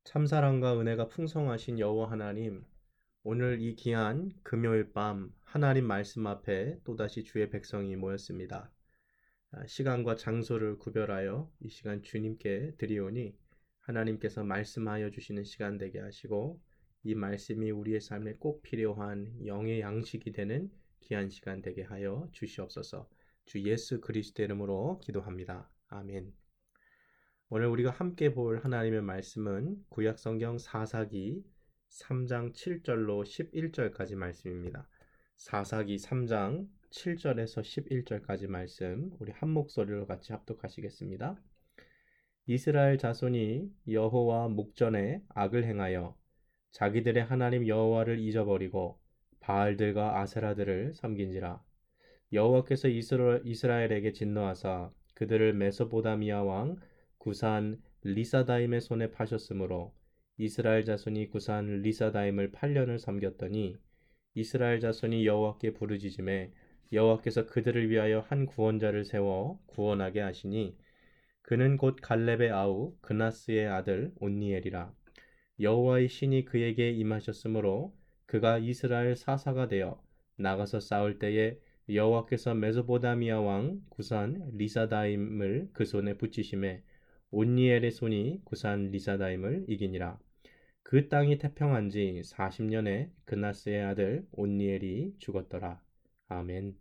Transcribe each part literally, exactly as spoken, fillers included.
참사랑과 은혜가 풍성하신 여호와 하나님, 오늘 이 귀한 금요일 밤 하나님 말씀 앞에 또다시 주의 백성이 모였습니다. 아, 시간과 장소를 구별하여 이 시간 주님께 드리오니 하나님께서 말씀하여 주시는 시간 되게 하시고 이 말씀이 우리의 삶에 꼭 필요한 영의 양식이 되는 귀한 시간 되게 하여 주시옵소서. 주 예수 그리스도 이름으로 기도합니다. 아멘. 오늘 우리가 함께 볼 하나님의 말씀은 구약성경 사사기 삼 장 칠 절로 십일 절까지 말씀입니다. 사사기 삼 장 칠 절에서 십일 절까지 말씀 우리 한 목소리로 같이 합독하시겠습니다. 이스라엘 자손이 여호와 목전에 악을 행하여 자기들의 하나님 여호와를 잊어버리고 바알들과 아세라들을 섬긴지라. 여호와께서 이스라엘에게 진노하사 그들을 메소포다미아 왕 구산 리사다임의 손에 파셨으므로 이스라엘 자손이 구산 리사다임을 팔 년을 섬겼더니 이스라엘 자손이 여호와께 부르짖음에 여호와께서 그들을 위하여 한 구원자를 세워 구원하게 하시니 그는 곧 갈렙의 아우 그나스의 아들 온니엘이라. 여호와의 신이 그에게 임하셨으므로 그가 이스라엘 사사가 되어 나가서 싸울 때에 여호와께서 메소포다미아 왕 구산 리사다임을 그 손에 붙이심에 온니엘의 손이 구산 리사다임을 이기니라. 그 땅이 태평한 지 사십 년에 그나스의 아들 온니엘이 죽었더라. 아멘.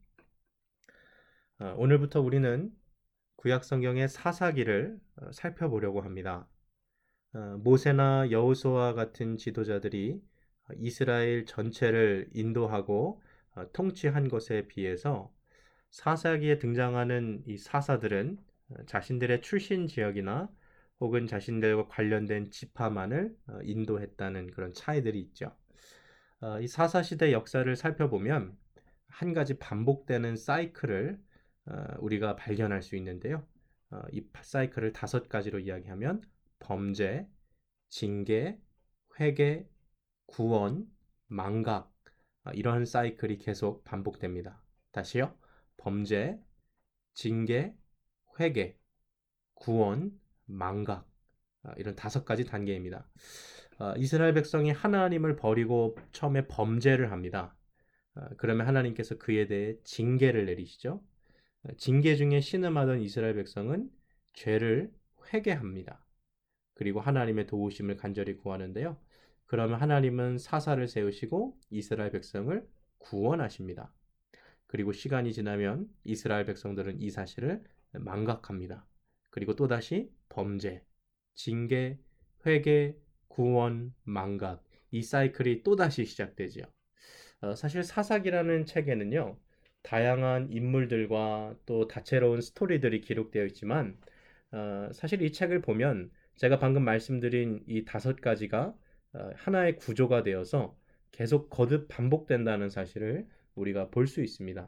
아, 오늘부터 우리는 구약성경의 사사기를 어, 살펴보려고 합니다. 어, 모세나 여호수아 같은 지도자들이 이스라엘 전체를 인도하고 어, 통치한 것에 비해서 사사기에 등장하는 이 사사들은 자신들의 출신 지역이나 혹은 자신들과 관련된 지파만을 어, 인도했다는 그런 차이들이 있죠. 어, 이 사사시대 역사를 살펴보면 한 가지 반복되는 사이클을 어, 우리가 발견할 수 있는데요. 어, 이 사이클을 다섯 가지로 이야기하면 범죄, 징계, 회개, 구원, 망각, 어, 이러한 사이클이 계속 반복됩니다. 다시요. 범죄, 징계, 회개, 구원, 망각, 어, 이런 다섯 가지 단계입니다. 어, 이스라엘 백성이 하나님을 버리고 처음에 범죄를 합니다. 어, 그러면 하나님께서 그에 대해 징계를 내리시죠. 어, 징계 중에 신음하던 이스라엘 백성은 죄를 회개합니다. 그리고 하나님의 도우심을 간절히 구하는데요. 그러면 하나님은 사사를 세우시고 이스라엘 백성을 구원하십니다. 그리고 시간이 지나면 이스라엘 백성들은 이 사실을 망각합니다. 그리고 또다시 범죄, 징계, 회개, 구원, 망각, 이 사이클이 또다시 시작되지요. 어, 사실 사사기라는 책에는요, 다양한 인물들과 또 다채로운 스토리들이 기록되어 있지만, 어, 사실 이 책을 보면 제가 방금 말씀드린 이 다섯 가지가 어, 하나의 구조가 되어서 계속 거듭 반복된다는 사실을 우리가 볼 수 있습니다.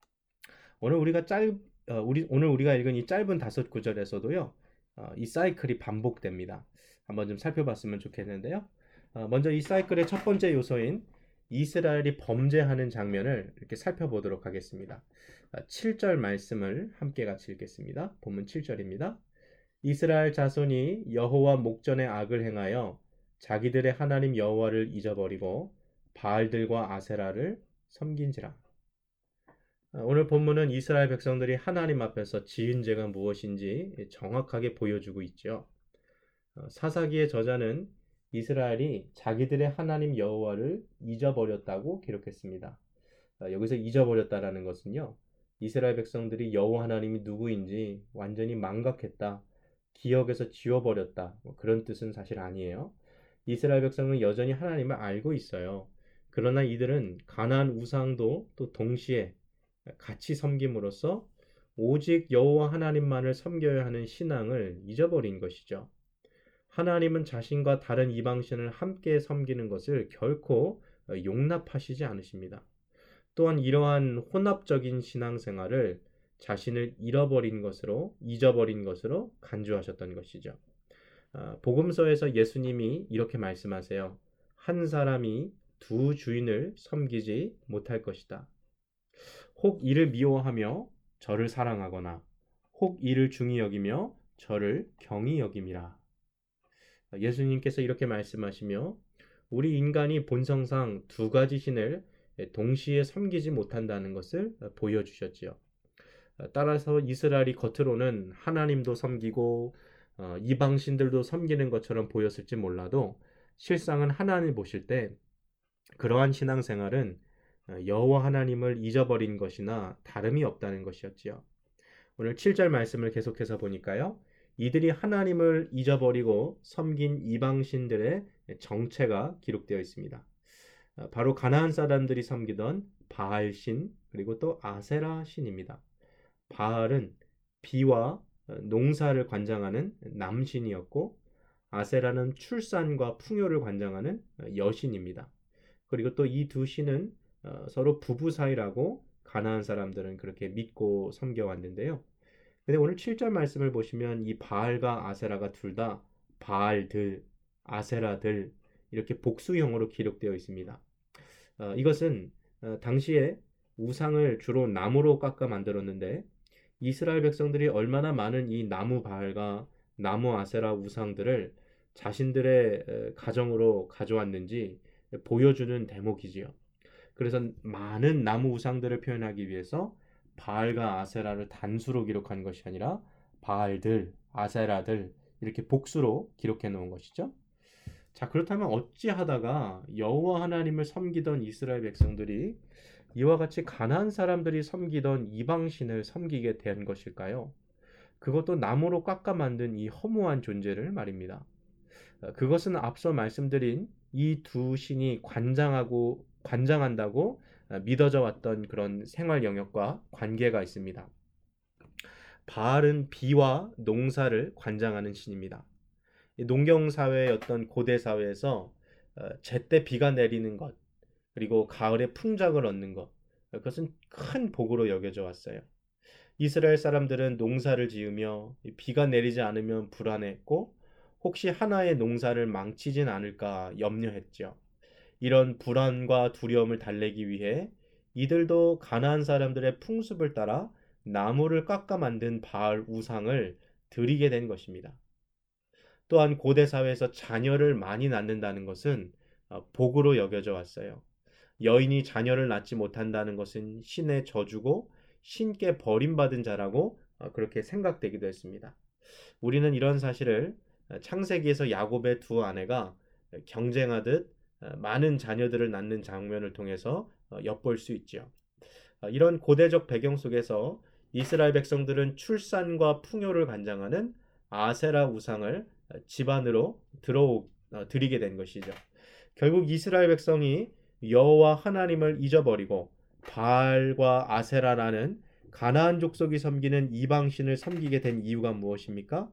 오늘 우리가 짧 어, 우리 오늘 우리가 읽은 이 짧은 다섯 구절에서도요, 어, 이 사이클이 반복됩니다. 한번 좀 살펴봤으면 좋겠는데요. 어, 먼저 이 사이클의 첫 번째 요소인 이스라엘이 범죄하는 장면을 이렇게 살펴보도록 하겠습니다. 어, 칠 절 말씀을 함께 같이 읽겠습니다. 본문 칠 절입니다. 이스라엘 자손이 여호와 목전에 악을 행하여 자기들의 하나님 여호와를 잊어버리고 바알들과 아세라를 섬긴지라. 오늘 본문은 이스라엘 백성들이 하나님 앞에서 지은 죄가 무엇인지 정확하게 보여주고 있죠. 사사기의 저자는 이스라엘이 자기들의 하나님 여호와를 잊어버렸다고 기록했습니다. 여기서 잊어버렸다라는 것은요, 이스라엘 백성들이 여호와 하나님이 누구인지 완전히 망각했다, 기억에서 지워버렸다, 뭐 그런 뜻은 사실 아니에요. 이스라엘 백성은 여전히 하나님을 알고 있어요. 그러나 이들은 가나안 우상도 또 동시에 같이 섬김으로써 오직 여호와 하나님만을 섬겨야 하는 신앙을 잊어버린 것이죠. 하나님은 자신과 다른 이방신을 함께 섬기는 것을 결코 용납하시지 않으십니다. 또한 이러한 혼합적인 신앙생활을 자신을 잃어버린 것으로, 잊어버린 것으로 간주하셨던 것이죠. 복음서에서 예수님이 이렇게 말씀하세요. 한 사람이 두 주인을 섬기지 못할 것이다. 혹 이를 미워하며 저를 사랑하거나 혹 이를 중히 여기며 저를 경히 여김이라. 예수님께서 이렇게 말씀하시며 우리 인간이 본성상 두 가지 신을 동시에 섬기지 못한다는 것을 보여주셨지요. 따라서 이스라엘이 겉으로는 하나님도 섬기고 어, 이방 신들도 섬기는 것처럼 보였을지 몰라도 실상은 하나님 보실 때 그러한 신앙생활은 어, 여호와 하나님을 잊어버린 것이나 다름이 없다는 것이었지요. 오늘 칠 절 말씀을 계속해서 보니까요. 이들이 하나님을 잊어버리고 섬긴 이방 신들의 정체가 기록되어 있습니다. 어, 바로 가나안 사람들이 섬기던 바알 신 그리고 또 아세라 신입니다. 바알은 비와 농사를 관장하는 남신이었고 아세라는 출산과 풍요를 관장하는 여신입니다. 그리고 또 이 두 신은 서로 부부 사이라고 가나안 사람들은 그렇게 믿고 섬겨왔는데요. 근데 오늘 칠 절 말씀을 보시면 이 바알과 아세라가 둘 다 바알들, 아세라들 이렇게 복수형으로 기록되어 있습니다. 어, 이것은 어, 당시에 우상을 주로 나무로 깎아 만들었는데 이스라엘 백성들이 얼마나 많은 이 나무 바알과 나무 아세라 우상들을 자신들의 가정으로 가져왔는지 보여주는 대목이지요. 그래서 많은 나무 우상들을 표현하기 위해서 바알과 아세라를 단수로 기록한 것이 아니라 바알들, 아세라들 이렇게 복수로 기록해 놓은 것이죠. 자, 그렇다면 어찌하다가 여호와 하나님을 섬기던 이스라엘 백성들이 이와 같이 가나안 사람들이 섬기던 이방신을 섬기게 된 것일까요? 그것도 나무로 깎아 만든 이 허무한 존재를 말입니다. 그것은 앞서 말씀드린 이 두 신이 관장하고 관장한다고 믿어져 왔던 그런 생활 영역과 관계가 있습니다. 바알은 비와 농사를 관장하는 신입니다. 농경 사회였던 고대 사회에서 제때 비가 내리는 것 그리고 가을에 풍작을 얻는 것 그것은 큰 복으로 여겨져 왔어요. 이스라엘 사람들은 농사를 지으며 비가 내리지 않으면 불안했고 혹시 하나의 농사를 망치진 않을까 염려했죠. 이런 불안과 두려움을 달래기 위해 이들도 가나안 사람들의 풍습을 따라 나무를 깎아 만든 바알 우상을 드리게 된 것입니다. 또한 고대 사회에서 자녀를 많이 낳는다는 것은 복으로 여겨져 왔어요. 여인이 자녀를 낳지 못한다는 것은 신의 저주고 신께 버림받은 자라고 그렇게 생각되기도 했습니다. 우리는 이런 사실을 창세기에서 야곱의 두 아내가 경쟁하듯 많은 자녀들을 낳는 장면을 통해서 엿볼 수 있죠. 이런 고대적 배경 속에서 이스라엘 백성들은 출산과 풍요를 관장하는 아세라 우상을 집안으로 들어 드리게 된 것이죠. 결국 이스라엘 백성이 여호와 하나님을 잊어버리고 바알과 아세라라는 가나안 족속이 섬기는 이방신을 섬기게 된 이유가 무엇입니까?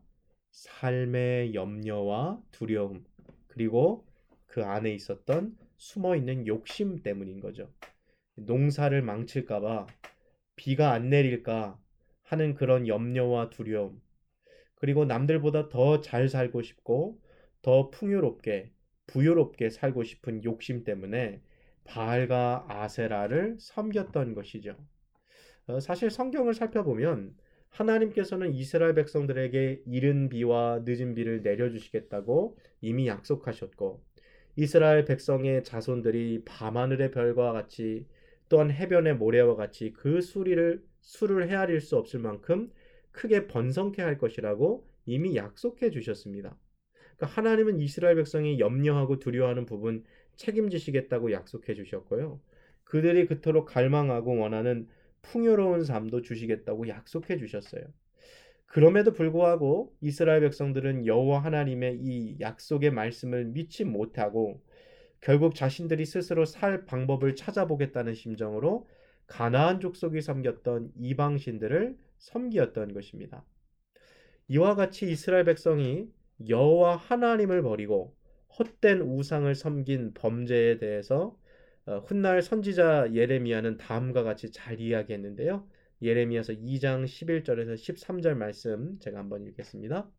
삶의 염려와 두려움 그리고 그 안에 있었던 숨어있는 욕심 때문인 거죠. 농사를 망칠까봐 비가 안 내릴까 하는 그런 염려와 두려움 그리고 남들보다 더 잘 살고 싶고 더 풍요롭게 부유롭게 살고 싶은 욕심 때문에 바알과 아세라를 섬겼던 것이죠. 어, 사실 성경을 살펴보면 하나님께서는 이스라엘 백성들에게 이른 비와 늦은 비를 내려주시겠다고 이미 약속하셨고 이스라엘 백성의 자손들이 밤하늘의 별과 같이 또한 해변의 모래와 같이 그 수리를 수를 헤아릴 수 없을 만큼 크게 번성케 할 것이라고 이미 약속해 주셨습니다. 그러니까 하나님은 이스라엘 백성이 염려하고 두려워하는 부분 책임지시겠다고 약속해 주셨고요. 그들이 그토록 갈망하고 원하는 풍요로운 삶도 주시겠다고 약속해 주셨어요. 그럼에도 불구하고 이스라엘 백성들은 여호와 하나님의 이 약속의 말씀을 믿지 못하고 결국 자신들이 스스로 살 방법을 찾아보겠다는 심정으로 가나안 족속이 섬겼던 이방신들을 섬기었던 것입니다. 이와 같이 이스라엘 백성이 여호와 하나님을 버리고 헛된 우상을 섬긴 범죄에 대해서 훗날 선지자 예레미야는 다음과 같이 잘 이야기했는데요. 예레미야서 이 장 십일 절에서 십삼 절 말씀 제가 한번 읽겠습니다.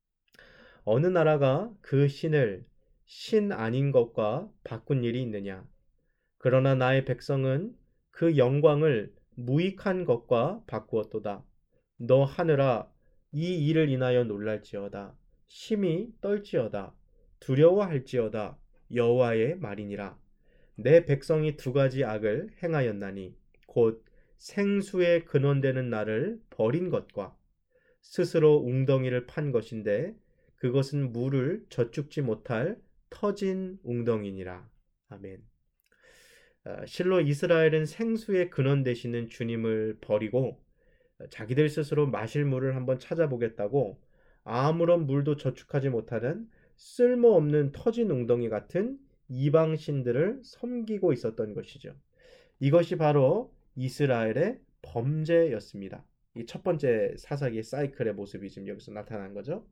어느 나라가 그 신을 신 아닌 것과 바꾼 일이 있느냐? 그러나 나의 백성은 그 영광을 무익한 것과 바꾸었도다. 너 하늘아 이 일을 인하여 놀랄지어다. 심히 떨지어다. 두려워할지어다. 여호와의 말이니라. 내 백성이 두 가지 악을 행하였나니 곧 생수의 근원되는 나를 버린 것과 스스로 웅덩이를 판 것인데 그것은 물을 젖죽지 못할 터진 웅덩이니라. 아멘. 아, 실로 이스라엘은 생수의 근원 되시는 주님을 버리고 자기들 스스로 마실 물을 한번 찾아보겠다고 아무런 물도 저축하지 못하는 쓸모없는 터진 웅덩이 같은 이방 신들을 섬기고 있었던 것이죠. 이것이 바로 이스라엘의 범죄였습니다. 이 첫 번째 사사기의 사이클의 모습이 지금 여기서 나타난 거죠.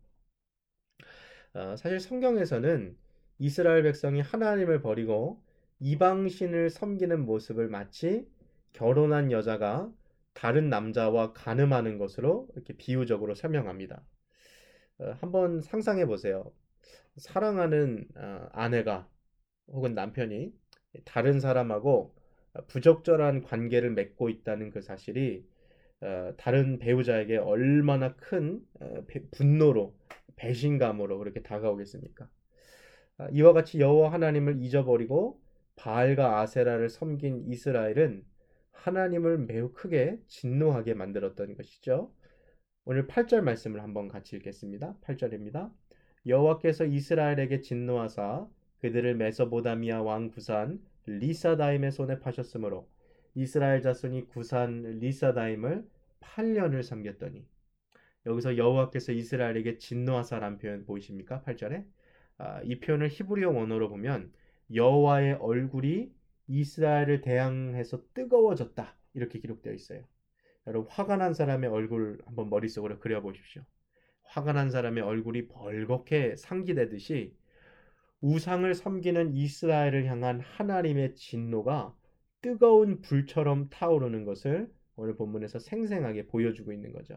어, 사실 성경에서는 이스라엘 백성이 하나님을 버리고 이방신을 섬기는 모습을 마치 결혼한 여자가 다른 남자와 간음하는 것으로 이렇게 비유적으로 설명합니다. 어, 한번 상상해 보세요. 사랑하는 어, 아내가 혹은 남편이 다른 사람하고 부적절한 관계를 맺고 있다는 그 사실이 어, 다른 배우자에게 얼마나 큰 어, 배, 분노로 배신감으로 그렇게 다가오겠습니까? 아, 이와 같이 여호와 하나님을 잊어버리고 바알과 아세라를 섬긴 이스라엘은 하나님을 매우 크게 진노하게 만들었던 것이죠. 오늘 팔 절 말씀을 한번 같이 읽겠습니다. 팔 절입니다. 여호와께서 이스라엘에게 진노하사 그들을 메소보다미아 왕 구산 리사다임의 손에 파셨으므로 이스라엘 자손이 구산 리사다임을 팔 년을 섬겼더니, 여기서 여호와께서 이스라엘에게 진노하사라는 표현 보이십니까? 팔 절에 아, 이 표현을 히브리어 원어로 보면 여호와의 얼굴이 이스라엘을 대항해서 뜨거워졌다 이렇게 기록되어 있어요. 여러분, 화가 난 사람의 얼굴 한번 머릿속으로 그려보십시오. 화가 난 사람의 얼굴이 벌겋게 상기되듯이 우상을 섬기는 이스라엘을 향한 하나님의 진노가 뜨거운 불처럼 타오르는 것을 오늘 본문에서 생생하게 보여주고 있는 거죠.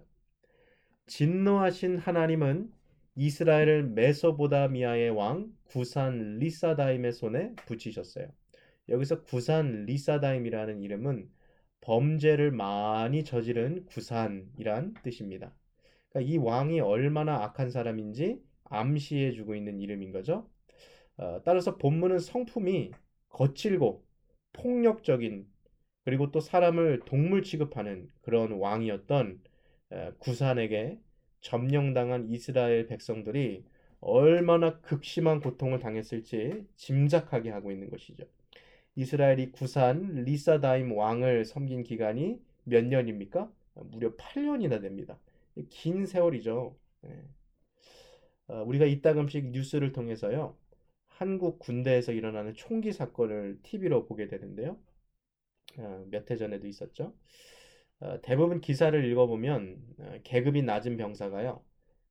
진노하신 하나님은 이스라엘을 메소보다미아의 왕 구산 리사다임의 손에 붙이셨어요. 여기서 구산 리사다임이라는 이름은 범죄를 많이 저지른 구산이란 뜻입니다. 그러니까 이 왕이 얼마나 악한 사람인지 암시해주고 있는 이름인 거죠. 어, 따라서 본문은 성품이 거칠고 폭력적인, 그리고 또 사람을 동물 취급하는 그런 왕이었던 어, 구산에게 점령당한 이스라엘 백성들이 얼마나 극심한 고통을 당했을지 짐작하게 하고 있는 것이죠. 이스라엘이 구산 리사다임 왕을 섬긴 기간이 몇 년입니까? 무려 팔 년이나 됩니다. 긴 세월이죠. 네. 어, 우리가 이따금씩 뉴스를 통해서요, 한국 군대에서 일어나는 총기 사건을 티비로 보게 되는데요. 어, 몇 해 전에도 있었죠. 어, 대부분 기사를 읽어보면 어, 계급이 낮은 병사가요,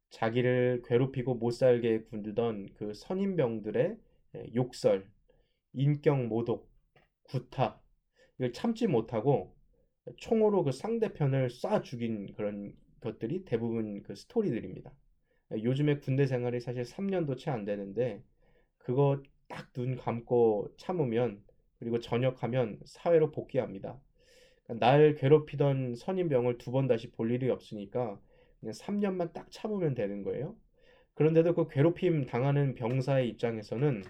자기를 괴롭히고 못 살게 굴던 그 선임병들의 예, 욕설, 인격 모독, 구타, 이걸 참지 못하고 총으로 그 상대편을 쏴 죽인 그런 것들이 대부분 그 스토리들입니다. 요즘에 군대 생활이 사실 삼 년도 채 안 되는데 그거 딱 눈 감고 참으면, 그리고 전역하면 사회로 복귀합니다. 날 괴롭히던 선임병을 두 번 다시 볼 일이 없으니까 그냥 삼 년만 딱 참으면 되는 거예요. 그런데도 그 괴롭힘 당하는 병사의 입장에서는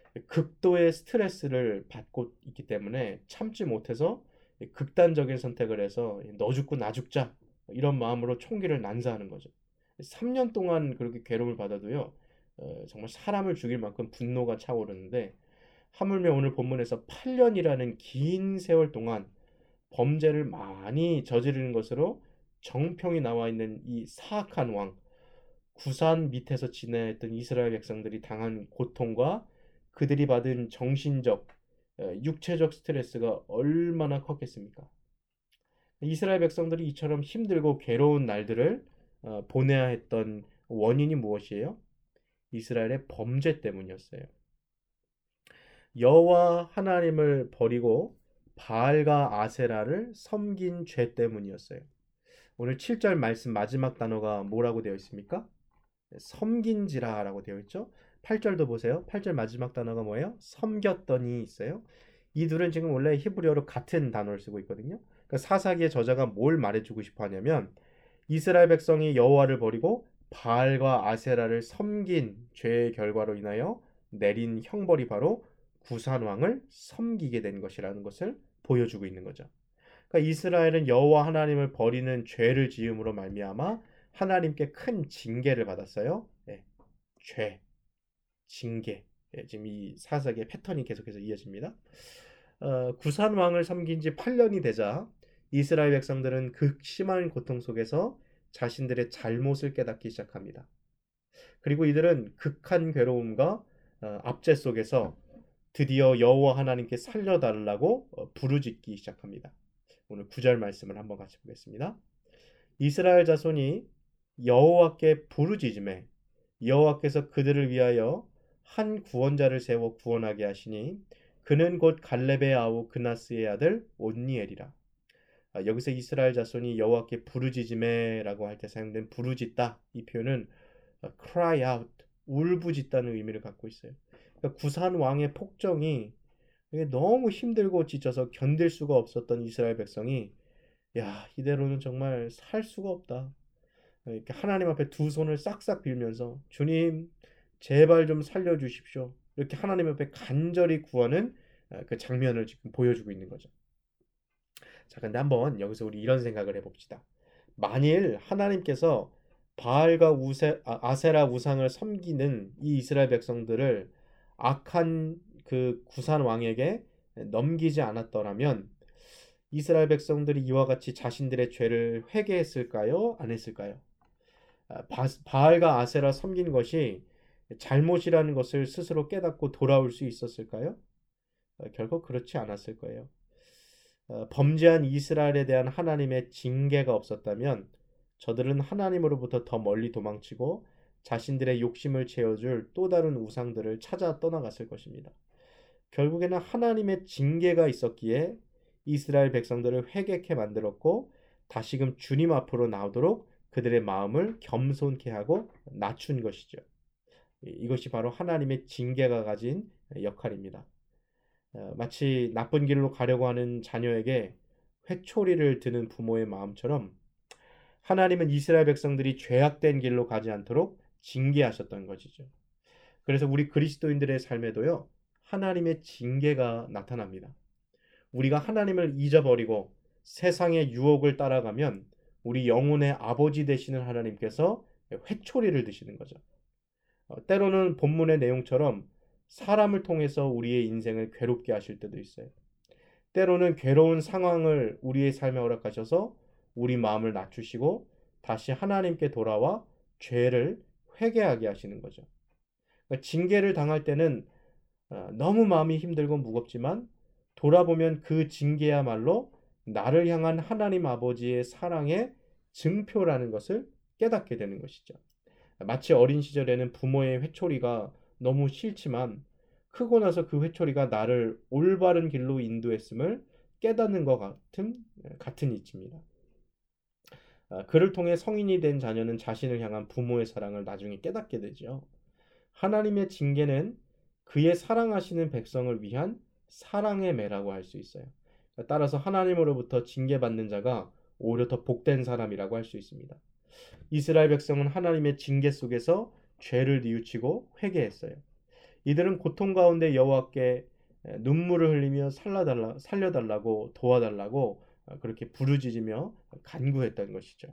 극도의 스트레스를 받고 있기 때문에 참지 못해서 극단적인 선택을 해서 너 죽고 나 죽자 이런 마음으로 총기를 난사하는 거죠. 삼 년 동안 그렇게 괴로움을 받아도요, 어, 정말 사람을 죽일 만큼 분노가 차오르는데, 하물며 오늘 본문에서 팔 년이라는 긴 세월 동안 범죄를 많이 저지르는 것으로 정평이 나와 있는 이 사악한 왕 구산 밑에서 지내던 이스라엘 백성들이 당한 고통과 그들이 받은 정신적, 육체적 스트레스가 얼마나 컸겠습니까? 이스라엘 백성들이 이처럼 힘들고 괴로운 날들을 보내야 했던 원인이 무엇이에요? 이스라엘의 범죄 때문이었어요. 여호와 하나님을 버리고 바알과 아세라를 섬긴 죄 때문이었어요. 오늘 칠 절 말씀 마지막 단어가 뭐라고 되어 있습니까? 섬긴지라라고 되어 있죠. 팔 절도 보세요. 팔 절 마지막 단어가 뭐예요? 섬겼더니 있어요. 이 둘은 지금 원래 히브리어로 같은 단어를 쓰고 있거든요. 그러니까 사사기의 저자가 뭘 말해주고 싶어 하냐면 이스라엘 백성이 여호와를 버리고 바알과 아세라를 섬긴 죄의 결과로 인하여 내린 형벌이 바로 구산왕을 섬기게 된 것이라는 것을 보여주고 있는 거죠. 그러니까 이스라엘은 여호와 하나님을 버리는 죄를 지음으로 말미암아 하나님께 큰 징계를 받았어요. 네, 죄, 징계. 네, 지금 이 사사기의 패턴이 계속해서 이어집니다. 어, 구산 왕을 섬긴 지 팔 년이 되자 이스라엘 백성들은 극심한 고통 속에서 자신들의 잘못을 깨닫기 시작합니다. 그리고 이들은 극한 괴로움과 어, 압제 속에서 드디어 여호와 하나님께 살려달라고 어, 부르짖기 시작합니다. 오늘 구 절 말씀을 한번 같이 보겠습니다. 이스라엘 자손이 여호와께 부르짖음에 여호와께서 그들을 위하여 한 구원자를 세워 구원하게 하시니 그는 곧 갈렙의 아우 그나스의 아들 온니엘이라. 아, 여기서 이스라엘 자손이 여호와께 부르짖음에라고 할 때 사용된 부르짖다, 이 표현은 cry out, 울부짖다는 의미를 갖고 있어요. 그러니까 구산 왕의 폭정이 너무 힘들고 지쳐서 견딜 수가 없었던 이스라엘 백성이 야, 이대로는 정말 살 수가 없다. 이렇게 하나님 앞에 두 손을 싹싹 빌면서 주님 제발 좀 살려주십시오. 이렇게 하나님 앞에 간절히 구하는 그 장면을 지금 보여주고 있는 거죠. 자, 근데 한번 여기서 우리 이런 생각을 해봅시다. 만일 하나님께서 바알과 우세, 아, 아세라 우상을 섬기는 이 이스라엘 백성들을 악한 그 구산 왕에게 넘기지 않았더라면 이스라엘 백성들이 이와 같이 자신들의 죄를 회개했을까요? 안 했을까요? 바, 바알과 아세라 섬긴 것이 잘못이라는 것을 스스로 깨닫고 돌아올 수 있었을까요? 결국 그렇지 않았을 거예요. 범죄한 이스라엘에 대한 하나님의 징계가 없었다면 저들은 하나님으로부터 더 멀리 도망치고 자신들의 욕심을 채워줄 또 다른 우상들을 찾아 떠나갔을 것입니다. 결국에는 하나님의 징계가 있었기에 이스라엘 백성들을 회개케 만들었고 다시금 주님 앞으로 나오도록 그들의 마음을 겸손케 하고 낮춘 것이죠. 이것이 바로 하나님의 징계가 가진 역할입니다. 마치 나쁜 길로 가려고 하는 자녀에게 회초리를 드는 부모의 마음처럼 하나님은 이스라엘 백성들이 죄악된 길로 가지 않도록 징계하셨던 것이죠. 그래서 우리 그리스도인들의 삶에도요, 하나님의 징계가 나타납니다. 우리가 하나님을 잊어버리고 세상의 유혹을 따라가면 우리 영혼의 아버지 되시는 하나님께서 회초리를 드시는 거죠. 때로는 본문의 내용처럼 사람을 통해서 우리의 인생을 괴롭게 하실 때도 있어요. 때로는 괴로운 상황을 우리의 삶에 허락하셔서 우리 마음을 낮추시고 다시 하나님께 돌아와 죄를 회개하게 하시는 거죠. 그러니까 징계를 당할 때는 너무 마음이 힘들고 무겁지만 돌아보면 그 징계야말로 나를 향한 하나님 아버지의 사랑의 증표라는 것을 깨닫게 되는 것이죠. 마치 어린 시절에는 부모의 회초리가 너무 싫지만 크고 나서 그 회초리가 나를 올바른 길로 인도했음을 깨닫는 것 같은 같은 이치입니다. 그를 통해 성인이 된 자녀는 자신을 향한 부모의 사랑을 나중에 깨닫게 되죠. 하나님의 징계는 그의 사랑하시는 백성을 위한 사랑의 매라고 할 수 있어요. 따라서 하나님으로부터 징계받는 자가 오히려 더 복된 사람이라고 할 수 있습니다. 이스라엘 백성은 하나님의 징계 속에서 죄를 뉘우치고 회개했어요. 이들은 고통 가운데 여호와께 눈물을 흘리며 살려달라, 살려달라고 도와달라고 그렇게 부르짖으며 간구했던 것이죠.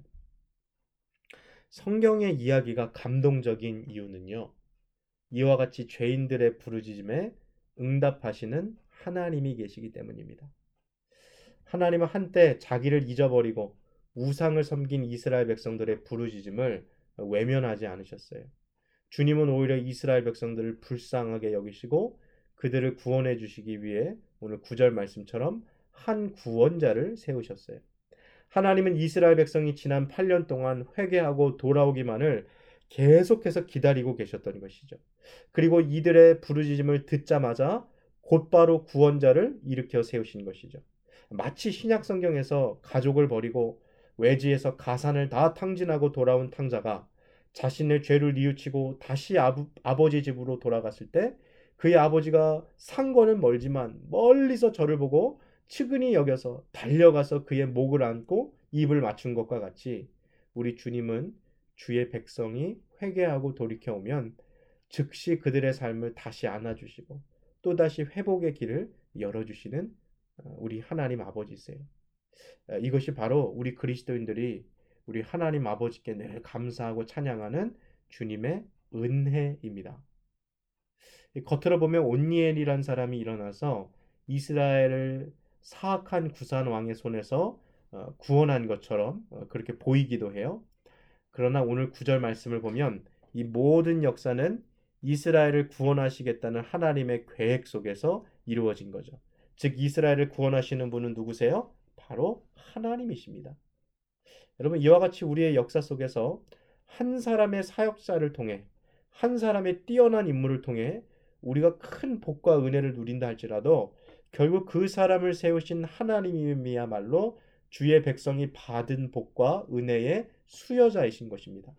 성경의 이야기가 감동적인 이유는요, 이와 같이 죄인들의 부르짖음에 응답하시는 하나님이 계시기 때문입니다. 하나님은 한때 자기를 잊어버리고 우상을 섬긴 이스라엘 백성들의 부르짖음을 외면하지 않으셨어요. 주님은 오히려 이스라엘 백성들을 불쌍하게 여기시고 그들을 구원해 주시기 위해 오늘 구 절 말씀처럼 한 구원자를 세우셨어요. 하나님은 이스라엘 백성이 지난 팔 년 동안 회개하고 돌아오기만을 계속해서 기다리고 계셨던 것이죠. 그리고 이들의 부르짖음을 듣자마자 곧바로 구원자를 일으켜 세우신 것이죠. 마치 신약 성경에서 가족을 버리고 외지에서 가산을 다 탕진하고 돌아온 탕자가 자신의 죄를 뉘우치고 다시 아부, 아버지 집으로 돌아갔을 때 그의 아버지가 상거는 멀지만 멀리서 저를 보고 측은히 여겨서 달려가서 그의 목을 안고 입을 맞춘 것과 같이 우리 주님은 주의 백성이 회개하고 돌이켜오면 즉시 그들의 삶을 다시 안아주시고 또다시 회복의 길을 열어주시는 우리 하나님 아버지세요. 이것이 바로 우리 그리스도인들이 우리 하나님 아버지께 늘 감사하고 찬양하는 주님의 은혜입니다. 겉으로 보면 온니엘이란 사람이 일어나서 이스라엘을 사악한 구산 왕의 손에서 구원한 것처럼 그렇게 보이기도 해요. 그러나 오늘 구 절 말씀을 보면 이 모든 역사는 이스라엘을 구원하시겠다는 하나님의 계획 속에서 이루어진 거죠. 즉 이스라엘을 구원하시는 분은 누구세요? 바로 하나님이십니다. 여러분 이와 같이 우리의 역사 속에서 한 사람의 사역자를 통해 한 사람의 뛰어난 인물을 통해 우리가 큰 복과 은혜를 누린다 할지라도 결국 그 사람을 세우신 하나님이야말로 주의 백성이 받은 복과 은혜의 수여자이신 것입니다.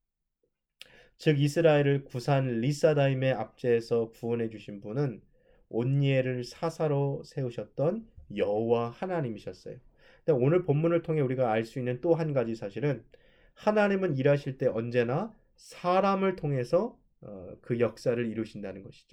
즉 이스라엘을 구산 리사다임의 압제에서 구원해 주신 분은 온니엘을 사사로 세우셨던 여호와 하나님이셨어요. 근데 오늘 본문을 통해 우리가 알 수 있는 또 한 가지 사실은 하나님은 일하실 때 언제나 사람을 통해서 어, 그 역사를 이루신다는 것이죠.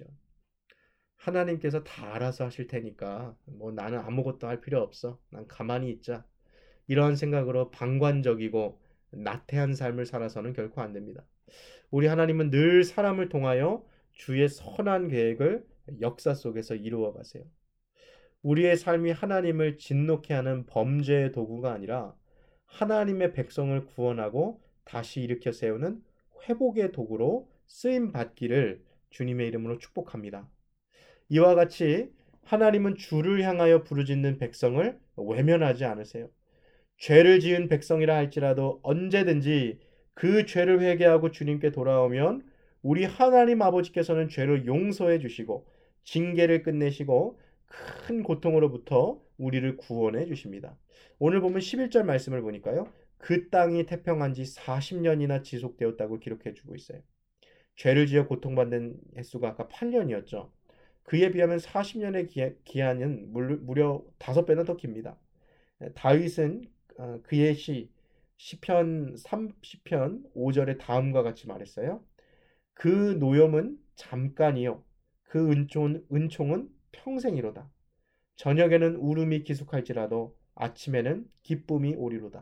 하나님께서 다 알아서 하실 테니까 뭐 나는 아무것도 할 필요 없어. 난 가만히 있자. 이러한 생각으로 방관적이고 나태한 삶을 살아서는 결코 안 됩니다. 우리 하나님은 늘 사람을 통하여 주의 선한 계획을 역사 속에서 이루어 가세요. 우리의 삶이 하나님을 진노케 하는 범죄의 도구가 아니라 하나님의 백성을 구원하고 다시 일으켜 세우는 회복의 도구로 쓰임 받기를 주님의 이름으로 축복합니다. 이와 같이 하나님은 주를 향하여 부르짖는 백성을 외면하지 않으세요. 죄를 지은 백성이라 할지라도 언제든지 그 죄를 회개하고 주님께 돌아오면 우리 하나님 아버지께서는 죄를 용서해 주시고 징계를 끝내시고 큰 고통으로부터 우리를 구원해 주십니다. 오늘 보면 십일 절 말씀을 보니까요. 그 땅이 태평한 지 사십 년이나 지속되었다고 기록해 주고 있어요. 죄를 지어 고통받는 횟수가 아까 팔 년이었죠. 그에 비하면 사십 년의 기한은 무려 다섯 배나 더 깁니다. 다윗은 그의 시 시편 삼십 편 오 절에 다음과 같이 말했어요. 그 노염은 잠깐이요 그 은총은, 은총은 평생이로다. 저녁에는 울음이 기숙할지라도 아침에는 기쁨이 오리로다.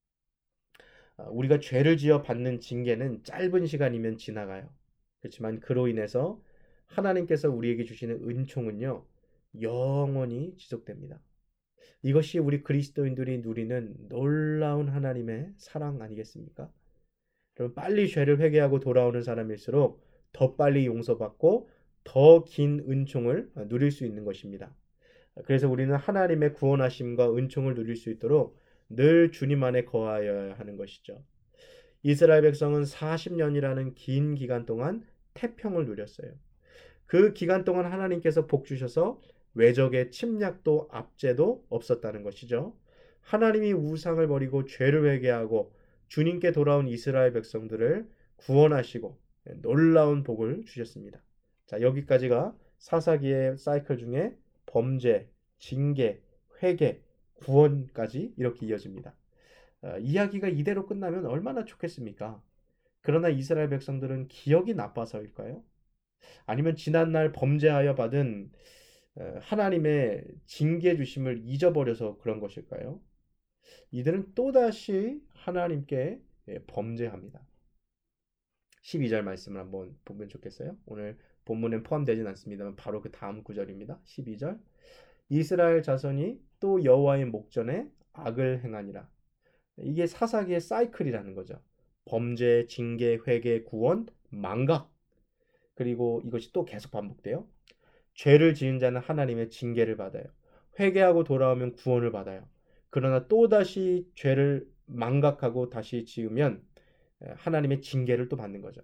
우리가 죄를 지어 받는 징계는 짧은 시간이면 지나가요. 그렇지만 그로 인해서 하나님께서 우리에게 주시는 은총은요 영원히 지속됩니다. 이것이 우리 그리스도인들이 누리는 놀라운 하나님의 사랑 아니겠습니까? 여러분 빨리 죄를 회개하고 돌아오는 사람일수록 더 빨리 용서받고 더 긴 은총을 누릴 수 있는 것입니다. 그래서 우리는 하나님의 구원하심과 은총을 누릴 수 있도록 늘 주님 안에 거하여야 하는 것이죠. 이스라엘 백성은 사십 년이라는 긴 기간 동안 태평을 누렸어요. 그 기간 동안 하나님께서 복 주셔서 외적의 침략도 압제도 없었다는 것이죠. 하나님이 우상을 버리고 죄를 회개하고 주님께 돌아온 이스라엘 백성들을 구원하시고 놀라운 복을 주셨습니다. 자, 여기까지가 사사기의 사이클 중에 범죄, 징계, 회개, 구원까지 이렇게 이어집니다. 어, 이야기가 이대로 끝나면 얼마나 좋겠습니까? 그러나 이스라엘 백성들은 기억이 나빠서일까요? 아니면 지난날 범죄하여 받은 하나님의 징계 주심을 잊어버려서 그런 것일까요? 이들은 또다시 하나님께 범죄합니다. 십이 절 말씀을 한번 보면 좋겠어요. 오늘 본문엔 포함되진 않습니다만 바로 그 다음 구절입니다. 십이 절 이스라엘 자손이 또 여호와의 목전에 악을 행하니라. 이게 사사기의 사이클이라는 거죠. 범죄, 징계, 회개, 구원, 망각. 그리고 이것이 또 계속 반복돼요. 죄를 지은 자는 하나님의 징계를 받아요. 회개하고 돌아오면 구원을 받아요. 그러나 또다시 죄를 망각하고 다시 지으면 하나님의 징계를 또 받는 거죠.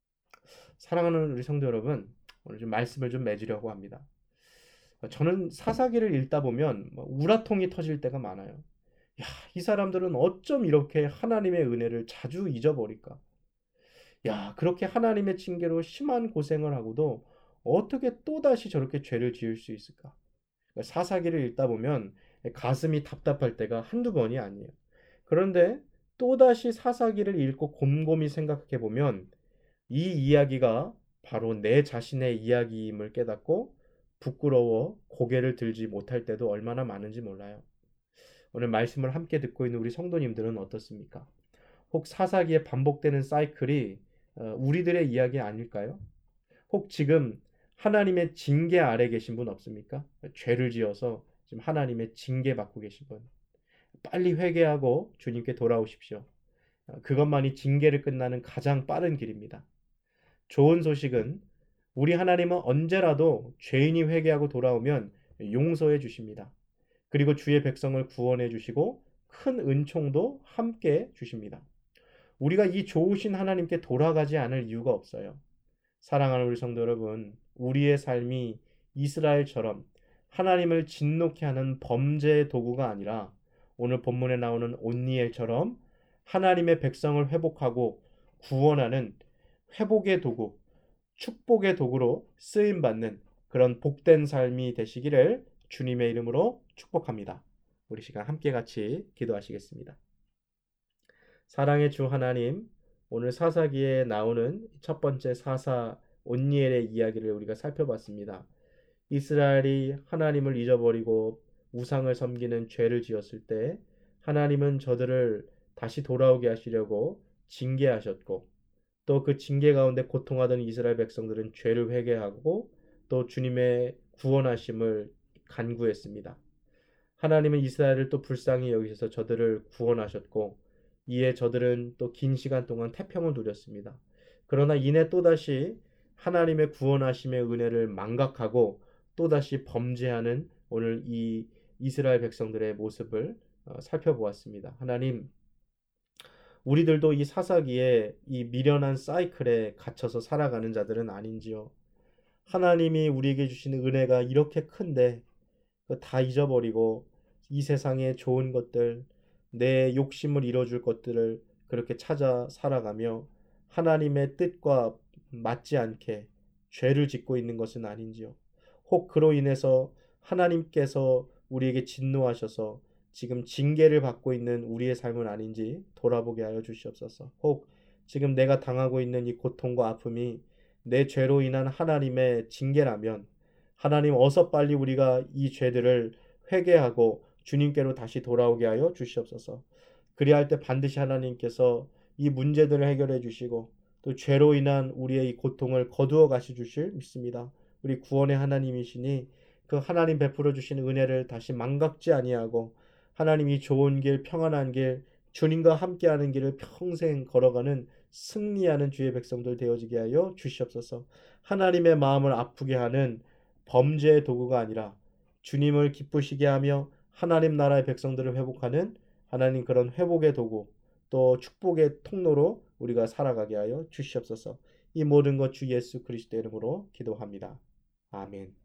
사랑하는 우리 성도 여러분, 오늘 좀 말씀을 좀 맺으려고 합니다. 저는 사사기를 읽다 보면 우라통이 터질 때가 많아요. 야, 이 사람들은 어쩜 이렇게 하나님의 은혜를 자주 잊어버릴까? 야, 그렇게 하나님의 징계로 심한 고생을 하고도 어떻게 또다시 저렇게 죄를 지을 수 있을까? 사사기를 읽다 보면 가슴이 답답할 때가 한두 번이 아니에요. 그런데 또다시 사사기를 읽고 곰곰이 생각해 보면 이 이야기가 바로 내 자신의 이야기임을 깨닫고 부끄러워 고개를 들지 못할 때도 얼마나 많은지 몰라요. 오늘 말씀을 함께 듣고 있는 우리 성도님들은 어떻습니까? 혹 사사기에 반복되는 사이클이 어, 우리들의 이야기 아닐까요? 혹 지금 하나님의 징계 아래 계신 분 없습니까? 죄를 지어서 지금 하나님의 징계 받고 계신 분. 빨리 회개하고 주님께 돌아오십시오. 어, 그것만이 징계를 끝나는 가장 빠른 길입니다. 좋은 소식은 우리 하나님은 언제라도 죄인이 회개하고 돌아오면 용서해 주십니다. 그리고 주의 백성을 구원해 주시고 큰 은총도 함께 주십니다. 우리가 이 좋으신 하나님께 돌아가지 않을 이유가 없어요. 사랑하는 우리 성도 여러분, 우리의 삶이 이스라엘처럼 하나님을 진노케 하는 범죄의 도구가 아니라 오늘 본문에 나오는 온니엘처럼 하나님의 백성을 회복하고 구원하는 회복의 도구, 축복의 도구로 쓰임받는 그런 복된 삶이 되시기를 주님의 이름으로 축복합니다. 우리 시간 함께 같이 기도하시겠습니다. 사랑의 주 하나님, 오늘 사사기에 나오는 첫 번째 사사 온니엘의 이야기를 우리가 살펴봤습니다. 이스라엘이 하나님을 잊어버리고 우상을 섬기는 죄를 지었을 때 하나님은 저들을 다시 돌아오게 하시려고 징계하셨고 또 그 징계 가운데 고통하던 이스라엘 백성들은 죄를 회개하고 또 주님의 구원하심을 간구했습니다. 하나님은 이스라엘을 또 불쌍히 여기셔서 저들을 구원하셨고 이에 저들은 또 긴 시간 동안 태평을 누렸습니다. 그러나 이내 또다시 하나님의 구원하심의 은혜를 망각하고 또다시 범죄하는 오늘 이 이스라엘 백성들의 모습을 살펴보았습니다. 하나님, 우리들도 이 사사기에 이 미련한 사이클에 갇혀서 살아가는 자들은 아닌지요. 하나님이 우리에게 주시는 은혜가 이렇게 큰데 다 잊어버리고 이 세상의 좋은 것들, 내 욕심을 이뤄줄 것들을 그렇게 찾아 살아가며 하나님의 뜻과 맞지 않게 죄를 짓고 있는 것은 아닌지요. 혹 그로 인해서 하나님께서 우리에게 진노하셔서 지금 징계를 받고 있는 우리의 삶은 아닌지 돌아보게 하여 주시옵소서. 혹 지금 내가 당하고 있는 이 고통과 아픔이 내 죄로 인한 하나님의 징계라면 하나님 어서 빨리 우리가 이 죄들을 회개하고 주님께로 다시 돌아오게 하여 주시옵소서. 그리할 때 반드시 하나님께서 이 문제들을 해결해 주시고 또 죄로 인한 우리의 이 고통을 거두어 가시 주실 믿습니다. 우리 구원의 하나님이시니 그 하나님 베풀어 주시는 은혜를 다시 망각지 아니하고 하나님이 좋은 길, 평안한 길, 주님과 함께하는 길을 평생 걸어가는 승리하는 주의 백성들 되어지게 하여 주시옵소서. 하나님의 마음을 아프게 하는 범죄의 도구가 아니라 주님을 기쁘시게 하며 하나님 나라의 백성들을 회복하는 하나님 그런 회복의 도구 또 축복의 통로로 우리가 살아가게 하여 주시옵소서. 이 모든 것 주 예수 그리스도의 이름으로 기도합니다. 아멘.